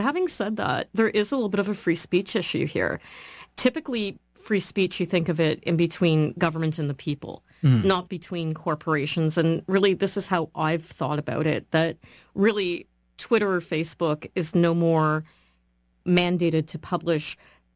Having said that, there is a little bit of a free speech issue here. Typically, free speech, you think of it in between government and the people, not between corporations. And really, this is how I've thought about it, that really Twitter or Facebook is no more mandated to publish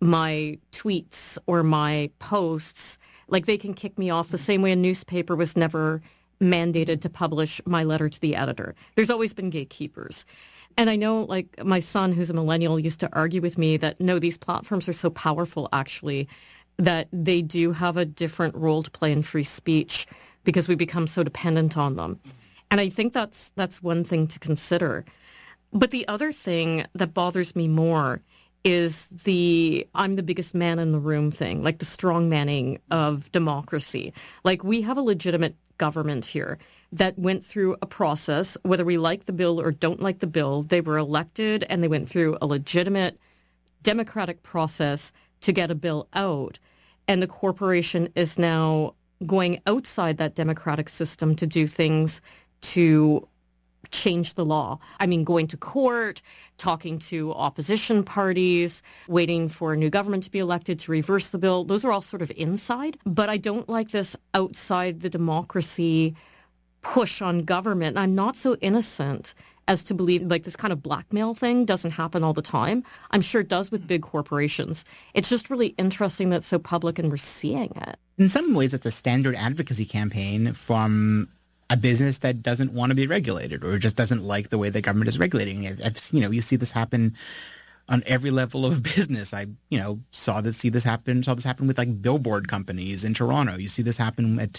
my tweets or my posts. Like, they can kick me off the same way a newspaper was never mandated to publish my letter to the editor. There's always been gatekeepers. And I know, like, my son, who's a millennial, used to argue with me that, no, these platforms are so powerful, actually, that they do have a different role to play in free speech because we become so dependent on them. And I think that's one thing to consider. But the other thing that bothers me more is the I'm the biggest man in the room thing, like the strong manning of democracy. Like, we have a legitimate government here that went through a process, whether we like the bill or don't like the bill. They were elected and they went through a legitimate democratic process to get a bill out. And the corporation is now going outside that democratic system to do things to change the law. I mean, going to court, talking to opposition parties, waiting for a new government to be elected to reverse the bill. Those are all sort of inside. But I don't like this outside the democracy push on government. I'm not so innocent as to believe like this kind of blackmail thing doesn't happen all the time. I'm sure it does with big corporations. It's just really interesting that it's so public and we're seeing it. In some ways, it's a standard advocacy campaign from a business that doesn't want to be regulated or just doesn't like the way the government is regulating. You see this happen on every level of business. I saw this happen with like billboard companies in Toronto. You see this happen at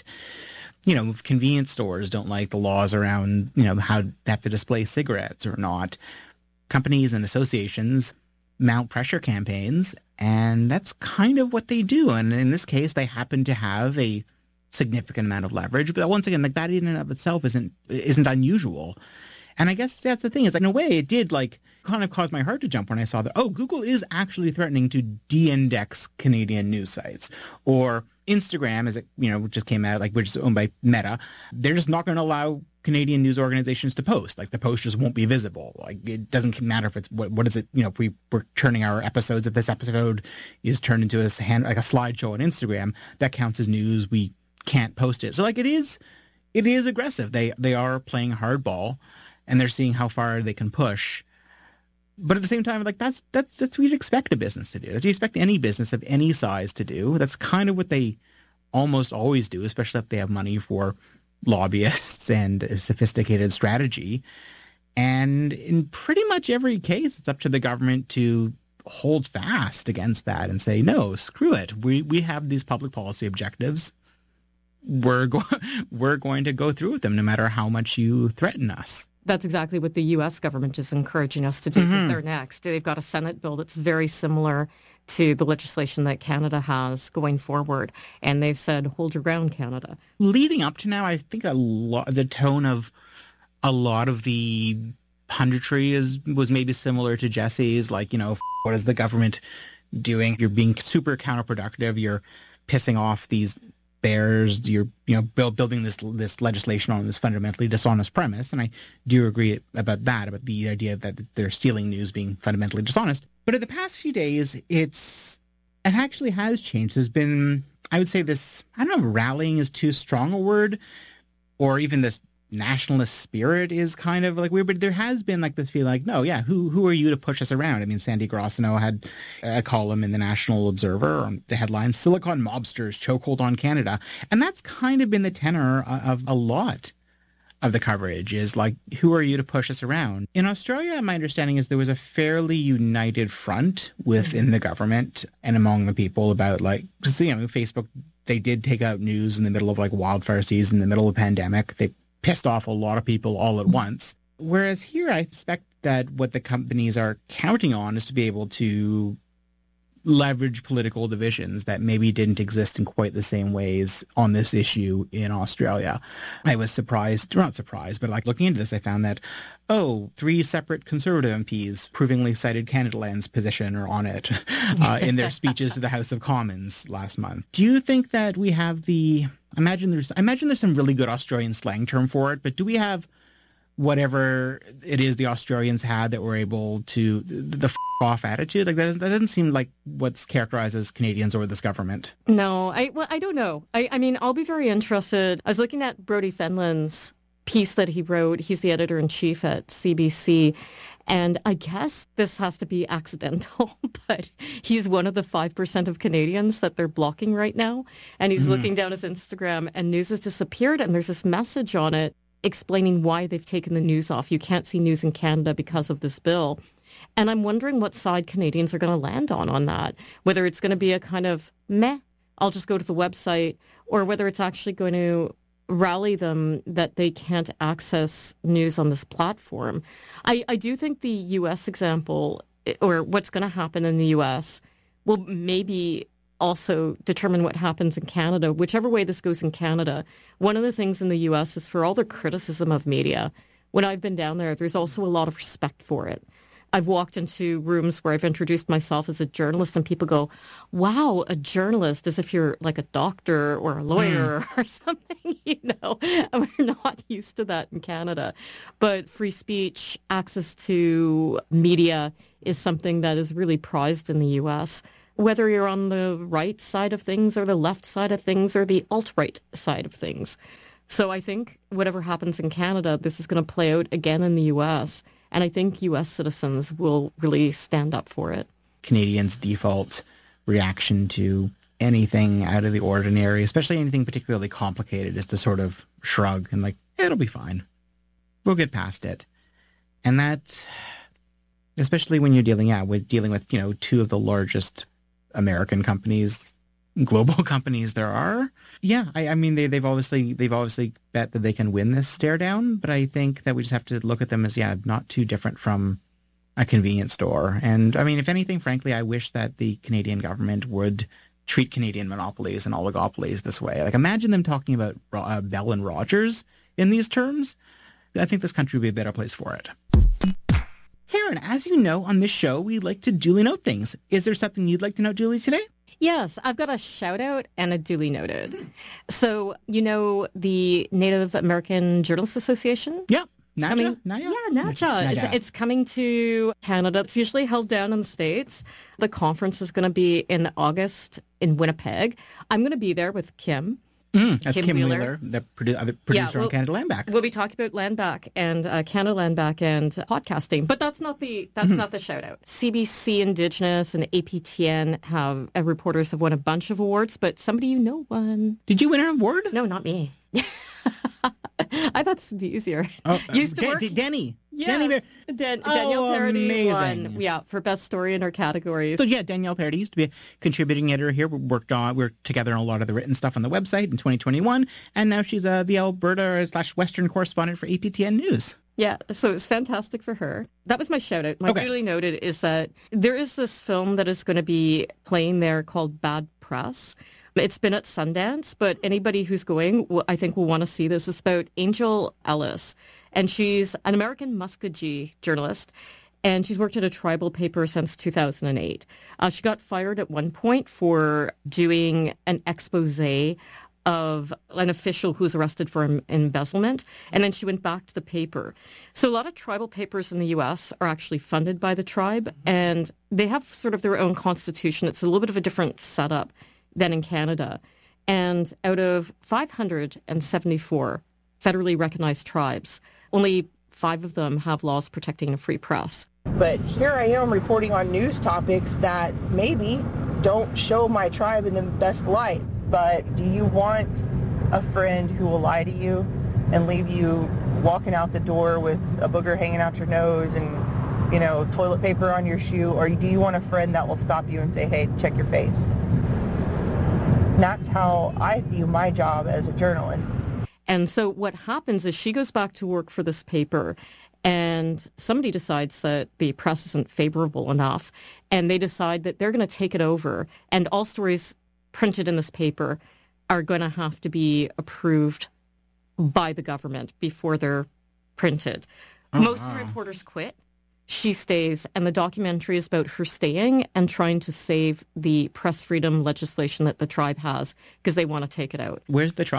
convenience stores don't like the laws around, how they have to display cigarettes or not. Companies and associations mount pressure campaigns, and that's kind of what they do. And in this case, they happen to have a significant amount of leverage. But once again, like, that in and of itself isn't unusual. And I guess that's the thing, is in a way it did kind of cause my heart to jump when I saw that, Google is actually threatening to de-index Canadian news sites. Or Instagram, as it, just came out, which is owned by Meta, they're just not going to allow Canadian news organizations to post. Like, the post just won't be visible. Like, it doesn't matter if it's, what is it, if we're turning our episodes, if this episode is turned into a slideshow on Instagram, that counts as news. We can't post it. So, it is aggressive. They are playing hardball, and they're seeing how far they can push. But at the same time, that's what you'd expect a business to do. That's what you expect any business of any size to do. That's kind of what they almost always do, especially if they have money for lobbyists and a sophisticated strategy. And in pretty much every case, it's up to the government to hold fast against that and say, no, screw it. We have these public policy objectives. We're going to go through with them no matter how much you threaten us. That's exactly what the U.S. government is encouraging us to do, because they're next. They've got a Senate bill that's very similar to the legislation that Canada has going forward. And they've said, hold your ground, Canada. Leading up to now, I think the tone of a lot of the punditry was maybe similar to Jesse's, what is the government doing? You're being super counterproductive. You're pissing off these bears. You're building this legislation on this fundamentally dishonest premise, and I do agree about that, about the idea that they're stealing news being fundamentally dishonest. But in the past few days, it actually has changed. There's been, I would say, this, I don't know if rallying is too strong a word, or even this nationalist spirit is kind of weird, but there has been this feeling who are you to push us around? I mean, Sandy Grossenau had a column in the National Observer on the headline, Silicon Mobsters Chokehold on Canada. And that's kind of been the tenor of a lot of the coverage, is who are you to push us around? In Australia, my understanding is there was a fairly united front within the government and among the people about Facebook, they did take out news in the middle of wildfire season, in the middle of a pandemic. They pissed off a lot of people all at once. Whereas here, I suspect that what the companies are counting on is to be able to leverage political divisions that maybe didn't exist in quite the same ways on this issue in Australia. I was surprised, or not surprised, but looking into this, I found that, 3 separate Conservative MPs provingly cited Canadaland's position or on it in their speeches to the House of Commons last month. Do you think that we have I imagine there's some really good Australian slang term for it, but do we have whatever it is the Australians had that were able to, the off attitude, like that doesn't seem like what's characterized as Canadians or this government. No, I don't know. I mean, I'll be very interested. I was looking at Brodie Fenland's piece that he wrote. He's the editor-in-chief at CBC. And I guess this has to be accidental, but he's one of the 5% of Canadians that they're blocking right now. And he's looking down his Instagram and news has disappeared. And there's this message on it explaining why they've taken the news off. You can't see news in Canada because of this bill. And I'm wondering what side Canadians are going to land on that, whether it's going to be a kind of meh, I'll just go to the website, or whether it's actually going to rally them that they can't access news on this platform. I do think the U.S. example, or what's going to happen in the U.S., will maybe also determine what happens in Canada. Whichever way this goes in Canada, one of the things in the U.S. is for all the criticism of media. When I've been down there, there's also a lot of respect for it. I've walked into rooms where I've introduced myself as a journalist and people go, wow, a journalist, as if you're like a doctor or a lawyer or something, you know. And we're not used to that in Canada. But free speech, access to media is something that is really prized in the U.S., whether you're on the right side of things or the left side of things or the alt-right side of things. So I think whatever happens in Canada, this is going to play out again in the U.S., and I think U.S. citizens will really stand up for it. Canadians' default reaction to anything out of the ordinary, especially anything particularly complicated, is to sort of shrug and like, it'll be fine. We'll get past it. And that, especially when you're dealing with, you know, two of the largest American companies, global companies there are. Yeah, I mean, they've obviously bet that they can win this stare down, but I think that we just have to look at them as, not too different from a convenience store. And I mean, if anything, frankly, I wish that the Canadian government would treat Canadian monopolies and oligopolies this way. Like, imagine them talking about Bell and Rogers in these terms. I think this country would be a better place for it. Karen, as you know, on this show, we like to duly note things. Is there something you'd like to note, Julie, today? Yes, I've got a shout out and a duly noted. So, you know, the Native American Journalists Association? Yeah. NAJA? NAJA? Yeah, NAJA. It's coming to Canada. It's usually held down in the States. The conference is going to be in August in Winnipeg. I'm going to be there with Kim. That's Kim Wheeler, the producer on Canada Land Back. We'll be talking about Land Back and Canada Land Back and podcasting, but that's not the shout out. CBC Indigenous and APTN reporters have won a bunch of awards, but somebody you know won. Did you win an award? No, not me. I thought this would be easier. Oh, Used to work. Denny. Yes. Danielle Paradis amazing. won. For best story in her categories. So Danielle Paradis used to be a contributing editor here. We're together on a lot of the written stuff on the website in 2021, and now she's the Alberta/Western correspondent for APTN News. Yeah, so it's fantastic for her. That was my shout out. My duly noted is that there is this film that is going to be playing there called Bad Press. It's been at Sundance, but anybody who's going, I think, will want to see this. It's about Angel Ellis, and she's an American Muskogee journalist, and she's worked at a tribal paper since 2008. She got fired at one point for doing an expose of an official who was arrested for embezzlement, and then she went back to the paper. So a lot of tribal papers in the U.S. are actually funded by the tribe, and they have sort of their own constitution. It's a little bit of a different setup than in Canada. And out of 574 federally recognized tribes, only 5 of them have laws protecting a free press. But here I am reporting on news topics that maybe don't show my tribe in the best light. But do you want a friend who will lie to you and leave you walking out the door with a booger hanging out your nose and, you know, toilet paper on your shoe? Or do you want a friend that will stop you and say, hey, check your face? That's how I view my job as a journalist. And so what happens is she goes back to work for this paper, and somebody decides that the press isn't favorable enough, and they decide that they're going to take it over, and all stories printed in this paper are going to have to be approved by the government before they're printed. Most of the reporters quit. She stays, and the documentary is about her staying and trying to save the press freedom legislation that the tribe has because they want to take it out. Where's the tribe?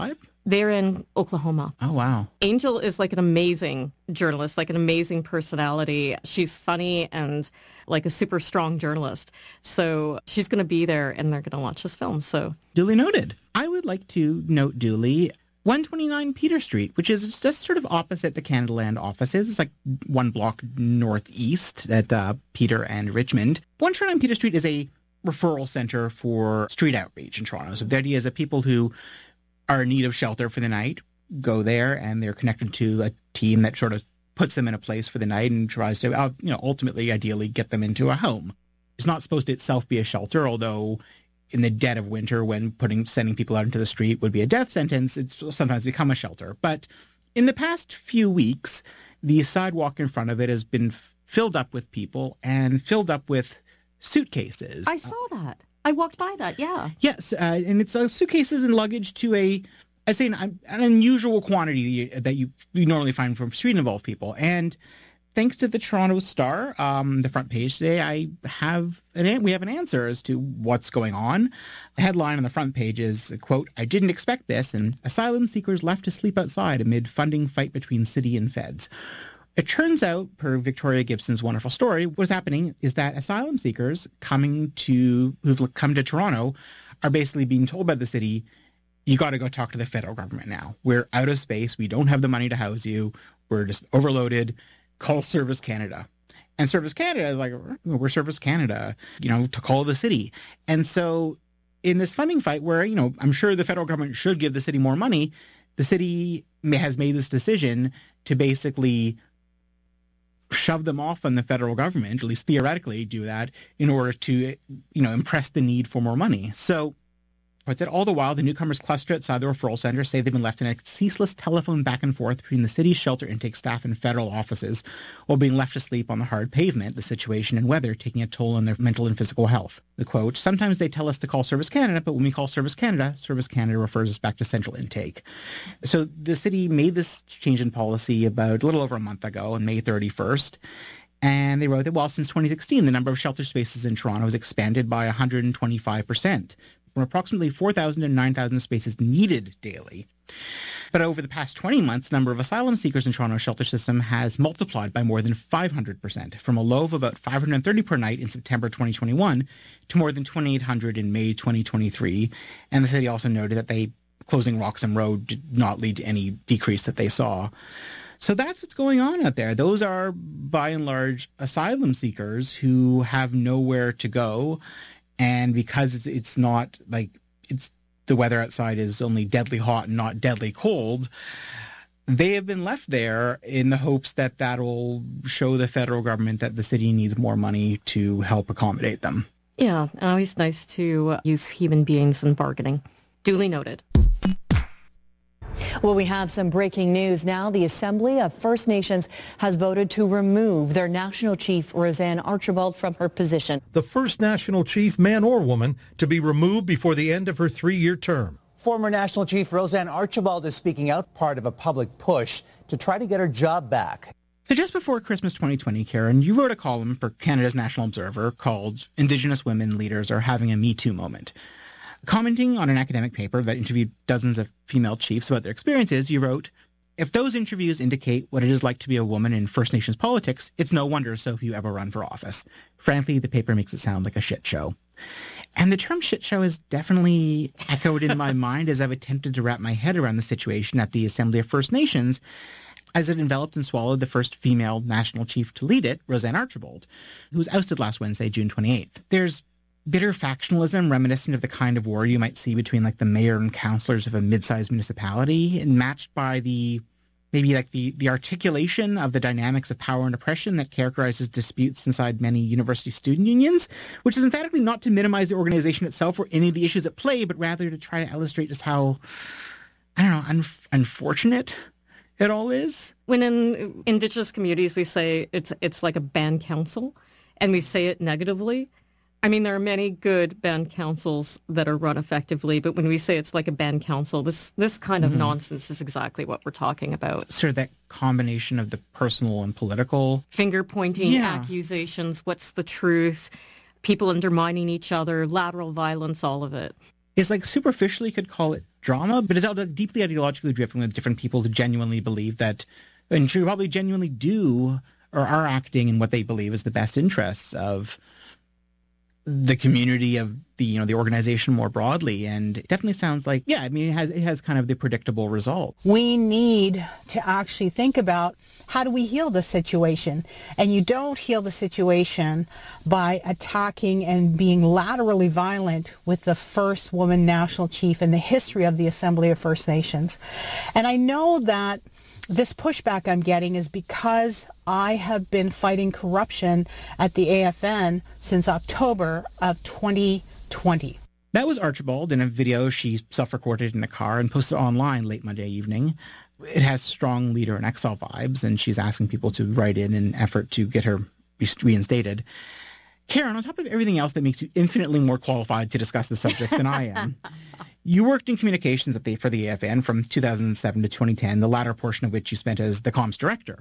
They're in Oklahoma. Oh, wow. Angel is like an amazing journalist, like an amazing personality. She's funny and like a super strong journalist. So she's going to be there and they're going to launch this film. So Duly noted. I would like to note duly 129 Peter Street, which is just sort of opposite the Canadaland offices. It's like one block northeast at Peter and Richmond. 129 Peter Street is a referral center for street outreach in Toronto. So the idea is that people who are in need of shelter for the night go there, and they're connected to a team that sort of puts them in a place for the night and tries to, ultimately, ideally, get them into a home. It's not supposed to itself be a shelter, although in the dead of winter, when sending people out into the street would be a death sentence, it's sometimes become a shelter. But in the past few weeks, the sidewalk in front of it has been filled up with people and filled up with suitcases. I saw that. I walked by that, yeah. Yes, and it's suitcases and luggage to an unusual quantity that you normally find from street-involved people. And thanks to the Toronto Star, the front page today, we have an answer as to what's going on. The headline on the front page is, quote, "I didn't expect this, and asylum seekers left to sleep outside amid funding fight between city and feds." It turns out, per Victoria Gibson's wonderful story, what's happening is that asylum seekers who've come to Toronto are basically being told by the city, you got to go talk to the federal government now. We're out of space. We don't have the money to house you. We're just overloaded. Call Service Canada. And Service Canada is like, we're Service Canada, to call the city. And so in this funding fight where, I'm sure the federal government should give the city more money, the city has made this decision to basically shove them off on the federal government, at least theoretically do that, in order to, impress the need for more money. So all the while, the newcomers cluster outside the referral center say they've been left in a ceaseless telephone back and forth between the city's shelter intake staff and federal offices while being left to sleep on the hard pavement, the situation and weather taking a toll on their mental and physical health. The quote, "Sometimes they tell us to call Service Canada, but when we call Service Canada refers us back to central intake." So the city made this change in policy about a little over a month ago, on May 31st. And they wrote that, since 2016, the number of shelter spaces in Toronto has expanded by 125%. From approximately 4,000 to 9,000 spaces needed daily. But over the past 20 months, the number of asylum seekers in Toronto's shelter system has multiplied by more than 500%, from a low of about 530 per night in September 2021 to more than 2,800 in May 2023. And the city also noted that closing Roxham Road did not lead to any decrease that they saw. So that's what's going on out there. Those are, by and large, asylum seekers who have nowhere to go. And because it's not like the weather outside is only deadly hot and not deadly cold, they have been left there in the hopes that that'll show the federal government that the city needs more money to help accommodate them. Yeah, always nice to use human beings in bargaining. Duly noted. Well, we have some breaking news now. The Assembly of First Nations has voted to remove their National Chief, Roseanne Archibald, from her position. The first National Chief, man or woman, to be removed before the end of her 3-year term. Former National Chief Roseanne Archibald is speaking out, part of a public push to try to get her job back. So just before Christmas 2020, Karen, you wrote a column for Canada's National Observer called "Indigenous Women Leaders Are Having a Me Too Moment." Commenting on an academic paper that interviewed dozens of female chiefs about their experiences, you wrote, "If those interviews indicate what it is like to be a woman in First Nations politics, it's no wonder so few ever run for office. Frankly, the paper makes it sound like a shit show." And the term shit show is definitely echoed in my mind as I've attempted to wrap my head around the situation at the Assembly of First Nations as it enveloped and swallowed the first female national chief to lead it, Roseanne Archibald, who was ousted last Wednesday, June 28th. There's bitter factionalism reminiscent of the kind of war you might see between the mayor and councillors of a mid-sized municipality, and matched by the articulation of the dynamics of power and oppression that characterizes disputes inside many university student unions, which is emphatically not to minimize the organization itself or any of the issues at play, but rather to try to illustrate just how, unfortunate it all is. When in Indigenous communities we say it's like a band council, and we say it negatively, I mean, there are many good band councils that are run effectively, but when we say it's like a band council, this kind of nonsense is exactly what we're talking about. Sort of that combination of the personal and political. Finger-pointing, accusations, what's the truth, people undermining each other, lateral violence, all of it. is like superficially could call it drama, but it's deeply ideologically driven with different people who genuinely believe that, and who probably genuinely do or are acting in what they believe is the best interests of the community, of the organization more broadly. And it definitely sounds like, it has kind of the predictable result. We need to actually think about, how do we heal the situation? And you don't heal the situation by attacking and being laterally violent with the first woman national chief in the history of the Assembly of First Nations. And I know that this pushback I'm getting is because I have been fighting corruption at the AFN since October of 2020. That was Archibald in a video she self-recorded in a car and posted online late Monday evening. It has strong leader in exile vibes, and she's asking people to write in an effort to get her reinstated. Karen, on top of everything else that makes you infinitely more qualified to discuss the subject than I am, you worked in communications for the AFN from 2007 to 2010, the latter portion of which you spent as the comms director.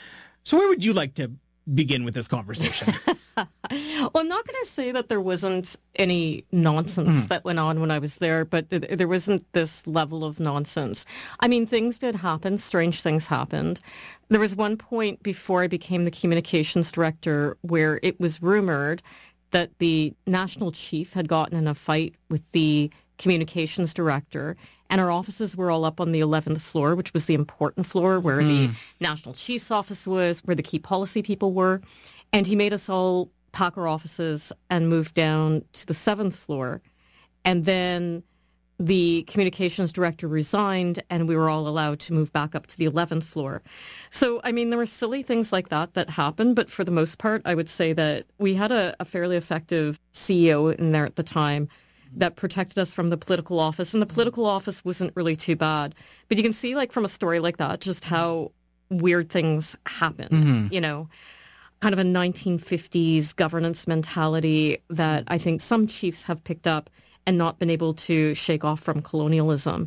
So where would you like to begin with this conversation? Well, I'm not going to say that there wasn't any nonsense that went on when I was there, but there wasn't this level of nonsense. I mean, things did happen. Strange things happened. There was one point before I became the communications director where it was rumored that the national chief had gotten in a fight with the communications director, and our offices were all up on the 11th floor, which was the important floor where the national chief's office was, where the key policy people were. And he made us all pack our offices and move down to the 7th floor. And then the communications director resigned, and we were all allowed to move back up to the 11th floor. So, I mean, there were silly things like that happened, but for the most part, I would say that we had a fairly effective CEO in there at the time that protected us from the political office. And the political office wasn't really too bad. But you can see, like, from a story like that, just how weird things happen, kind of a 1950s governance mentality that I think some chiefs have picked up and not been able to shake off from colonialism.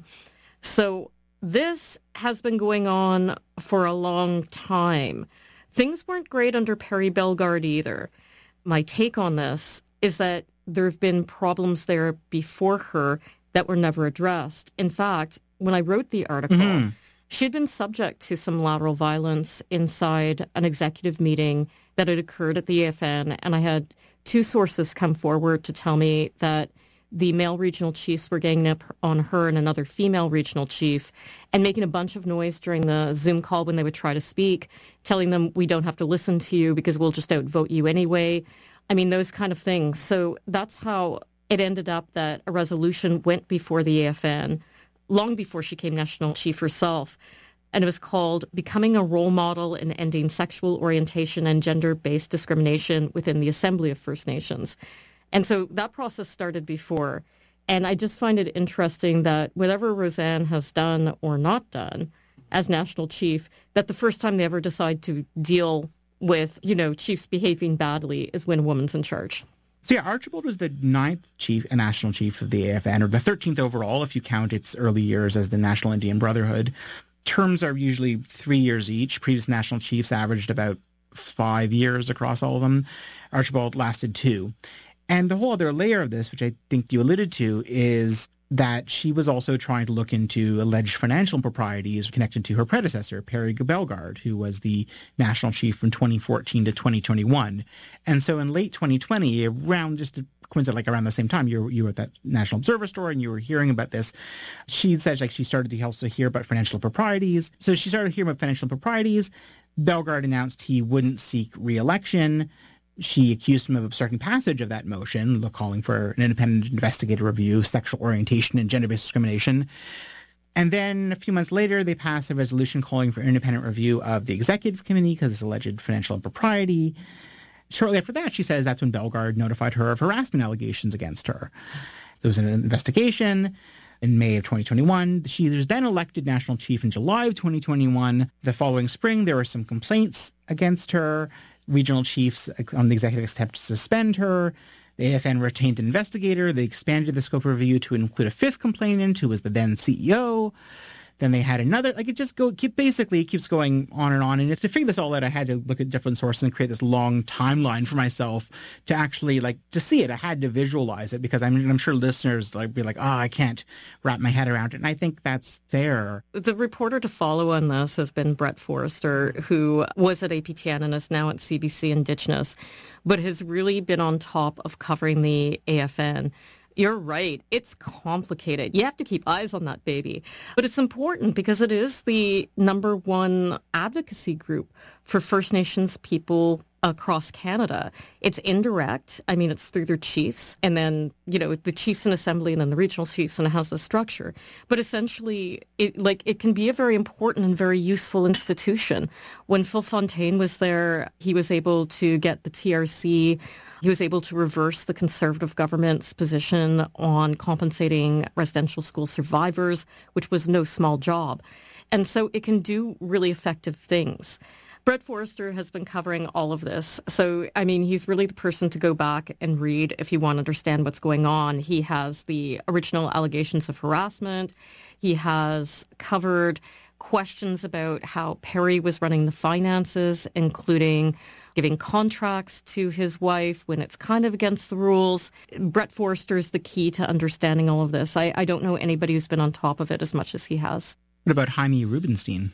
So this has been going on for a long time. Things weren't great under Perry Bellegarde either. My take on this is that there have been problems there before her that were never addressed. In fact, when I wrote the article, she'd been subject to some lateral violence inside an executive meeting that had occurred at the AFN, and I had two sources come forward to tell me that the male regional chiefs were ganging up on her and another female regional chief and making a bunch of noise during the Zoom call when they would try to speak, telling them, we don't have to listen to you because we'll just outvote you anyway. I mean, those kind of things. So that's how it ended up that a resolution went before the AFN long before she became national chief herself. And it was called Becoming a Role Model in Ending Sexual Orientation and Gender-Based Discrimination Within the Assembly of First Nations. And so that process started before. And I just find it interesting that whatever Roseanne has done or not done as national chief, that the first time they ever decide to deal with, chiefs behaving badly is when a woman's in charge. So yeah, Archibald was the 9th national chief of the AFN, or the 13th overall if you count its early years as the National Indian Brotherhood. Terms are usually 3 years each. Previous national chiefs averaged about 5 years across all of them. Archibald lasted 2. And the whole other layer of this, which I think you alluded to, is that she was also trying to look into alleged financial improprieties connected to her predecessor, Perry Bellegarde, who was the national chief from 2014 to 2021. And so in late 2020, around just to coincide like around the same time, you were at that National Observer story and you were hearing about this. She said she started to also hear about financial improprieties. So she started hearing about financial improprieties. Bellegarde announced he wouldn't seek re-election. She accused him of obstructing passage of that motion, calling for an independent investigative review of sexual orientation and gender-based discrimination. And then a few months later, they passed a resolution calling for an independent review of the executive committee because of alleged financial impropriety. Shortly after that, she says that's when Bellegarde notified her of harassment allegations against her. There was an investigation in May of 2021. She was then elected national chief in July of 2021. The following spring, there were some complaints against her. Regional chiefs on the executive attempt to suspend her. The AFN retained an investigator. They expanded the scope of review to include a 5th complainant who was the then CEO. Then they had another, like, it keeps going on. And it's to figure this all out, I had to look at different sources and create this long timeline for myself to actually, like, to see it. I had to visualize it because I'm sure listeners like be like, I can't wrap my head around it. And I think that's fair. The reporter to follow on this has been Brett Forrester, who was at APTN and is now at CBC Indigenous, but has really been on top of covering the AFN. You're right. It's complicated. You have to keep eyes on that baby. But it's important because it is the number one advocacy group for First Nations people across Canada. It's indirect. I mean, it's through their chiefs and then, the chiefs in assembly and then the regional chiefs, and it has the structure. But essentially, it can be a very important and very useful institution. When Phil Fontaine was there, he was able to get the TRC. He was able to reverse the Conservative government's position on compensating residential school survivors, which was no small job. And so it can do really effective things. Brett Forrester has been covering all of this. So, I mean, he's really the person to go back and read if you want to understand what's going on. He has the original allegations of harassment. He has covered questions about how Perry was running the finances, including giving contracts to his wife when it's kind of against the rules. Brett Forrester is the key to understanding all of this. I don't know anybody who's been on top of it as much as he has. What about Jaime Rubenstein?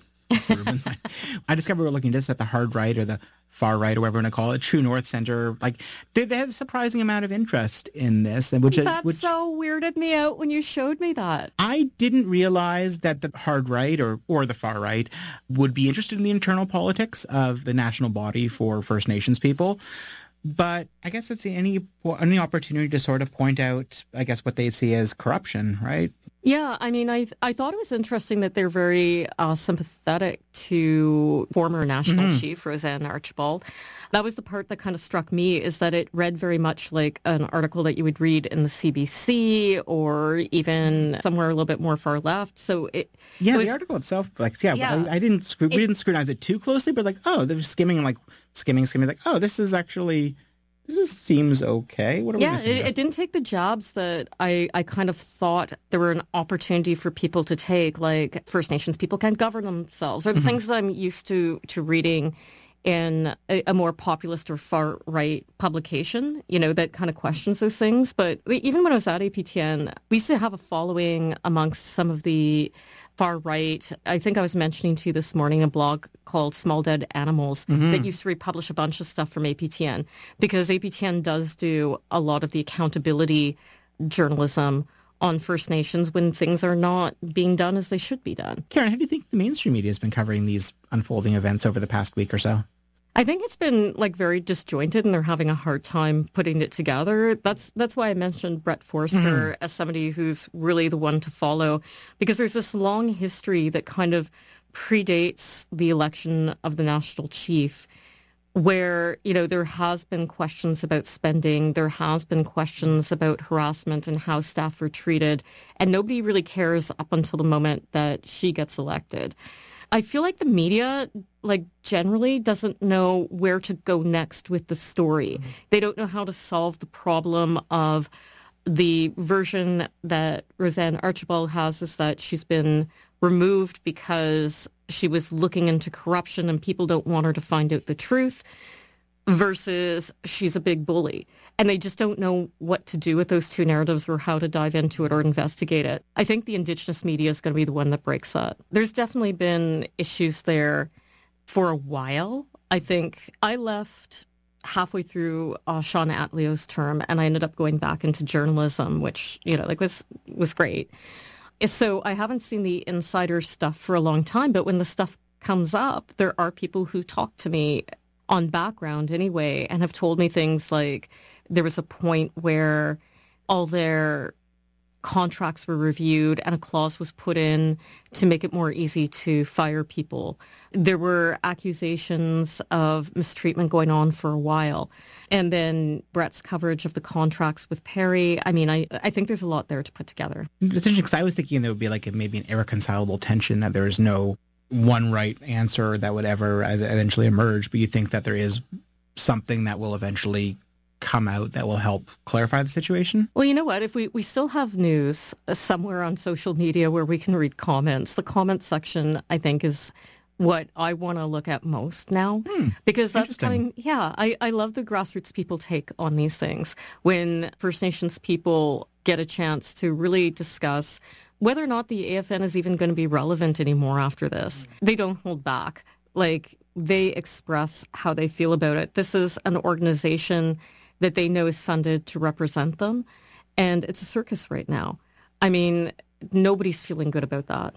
I discovered we're looking just at the hard right or the far right or whatever you want to call it, True North Center. Like they have a surprising amount of interest in this, and which so weirded me out when you showed me that. I didn't realize that the hard right or the far right would be interested in the internal politics of the national body for First Nations people. But I guess it's any opportunity to sort of point out, I guess, what they see as corruption, right? Yeah, I mean, I thought it was interesting that they're very sympathetic to former National Chief Roseanne Archibald. That was the part that kind of struck me, is that it read very much like an article that you would read in the CBC or even somewhere a little bit more far left. So the article itself, we didn't scrutinize it too closely, but they're skimming, like this seems okay. What are we missing? It didn't take the jobs that I kind of thought there were an opportunity for people to take, like First Nations people can't govern themselves, or the things that I'm used to reading in a more populist or far-right publication, that kind of questions those things. But even when I was at APTN, we used to have a following amongst some of the far-right. I think I was mentioning to you this morning a blog called Small Dead Animals that used to republish a bunch of stuff from APTN, because APTN does do a lot of the accountability journalism on First Nations when things are not being done as they should be done. Karen, how do you think the mainstream media has been covering these unfolding events over the past week or so? I think it's been very disjointed, and they're having a hard time putting it together. That's why I mentioned Brett Forrester as somebody who's really the one to follow, because there's this long history that kind of predates the election of the national chief, where, there has been questions about spending, there has been questions about harassment and how staff are treated, and nobody really cares up until the moment that she gets elected. I feel like the media, generally doesn't know where to go next with the story. They don't know how to solve the problem of the version that Roseanne Archibald has, is that she's been removed because she was looking into corruption and people don't want her to find out the truth, versus she's a big bully. And they just don't know what to do with those two narratives or how to dive into it or investigate it. I think the Indigenous media is going to be the one that breaks that. There's definitely been issues there for a while. I think I left halfway through Sean Atleo's term, and I ended up going back into journalism, which, was great. So I haven't seen the insider stuff for a long time, but when the stuff comes up, there are people who talk to me on background anyway and have told me things like there was a point where all their contracts were reviewed and a clause was put in to make it more easy to fire people. There were accusations of mistreatment going on for a while. And then Brett's coverage of the contracts with Perry. I mean, I think there's a lot there to put together. It's interesting because I was thinking there would be maybe an irreconcilable tension, that there is no one right answer that would ever eventually emerge, but you think that there is something that will eventually come out that will help clarify the situation? Well, you know what? If we still have news somewhere on social media where we can read comments, the comment section, I think, is what I want to look at most now, because that's coming. Yeah, I love the grassroots people take on these things when First Nations people get a chance to really discuss whether or not the AFN is even going to be relevant anymore after this. They don't hold back. Like, they express how they feel about it. This is an organization that they know is funded to represent them, and it's a circus right now. I mean, nobody's feeling good about that.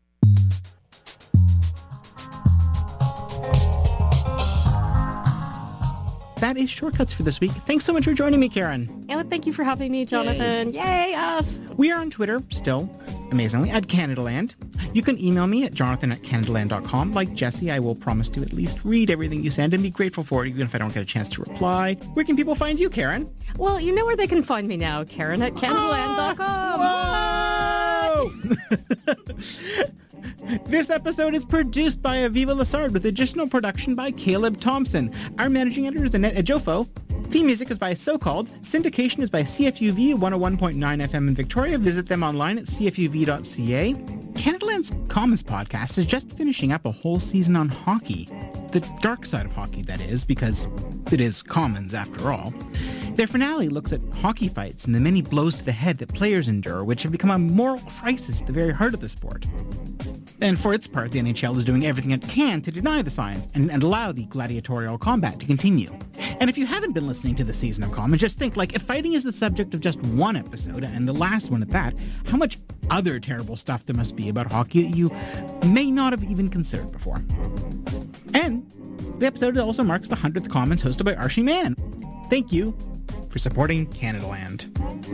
That is Shortcuts for this week. Thanks so much for joining me, Karen. And thank you for having me, Jonathan. Yay, us! We are on Twitter, still, amazingly, at Canadaland. You can email me at jonathan@canadaland.com. Like Jesse, I will promise to at least read everything you send and be grateful for it, even if I don't get a chance to reply. Where can people find you, Karen? Well, you know where they can find me now, Karen at canadaland.com. Whoa! This episode is produced by Aviva Lassard with additional production by Caleb Thompson. Our managing editor is Annette Ejofo. Theme music is by So Called. Syndication is by CFUV 101.9 FM in Victoria. Visit them online at cfuv.ca. Canadaland's Commons podcast is just finishing up a whole season on hockey. The dark side of hockey, that is, because it is Commons after all. Their finale looks at hockey fights and the many blows to the head that players endure, which have become a moral crisis at the very heart of the sport. And for its part, the NHL is doing everything it can to deny the science and allow the gladiatorial combat to continue. And if you haven't been listening to the season of Commons, just think, like, if fighting is the subject of just one episode, and the last one at that, how much other terrible stuff there must be about hockey that you may not have even considered before. And the episode also marks the 100th Commons hosted by Archie Mann. Thank you for supporting Canadaland.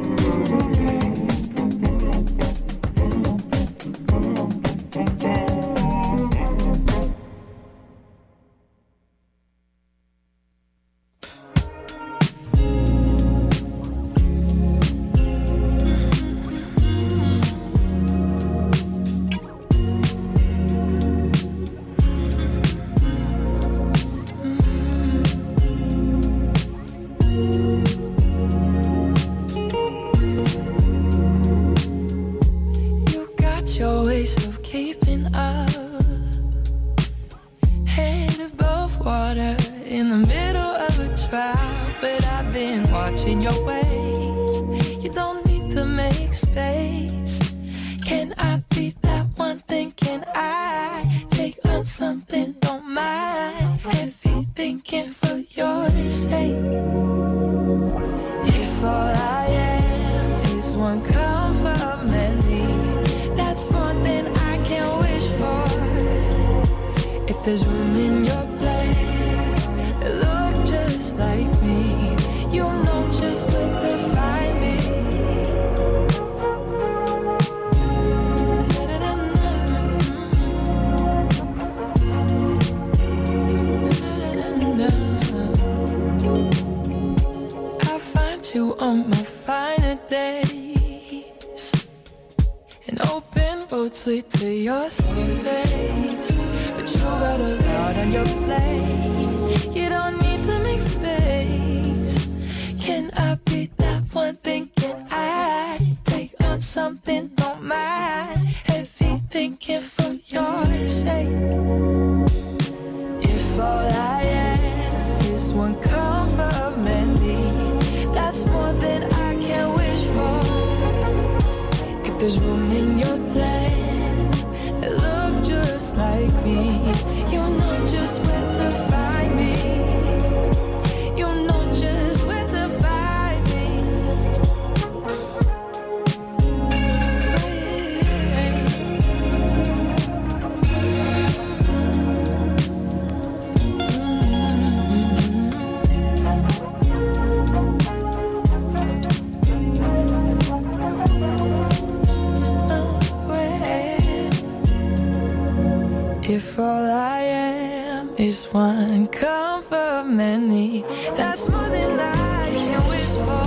If all I am is one cup of many, that's more than I can wish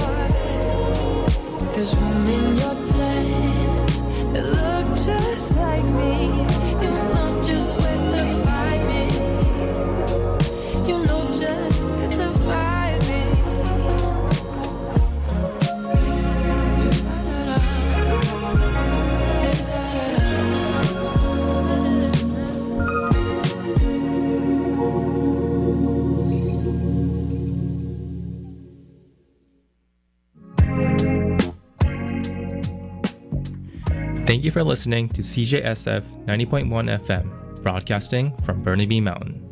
for. There's room in your plans that look just like me. You know just where to find me. You know just where to find me. Thank you for listening to CJSF 90.1 FM, broadcasting from Burnaby Mountain.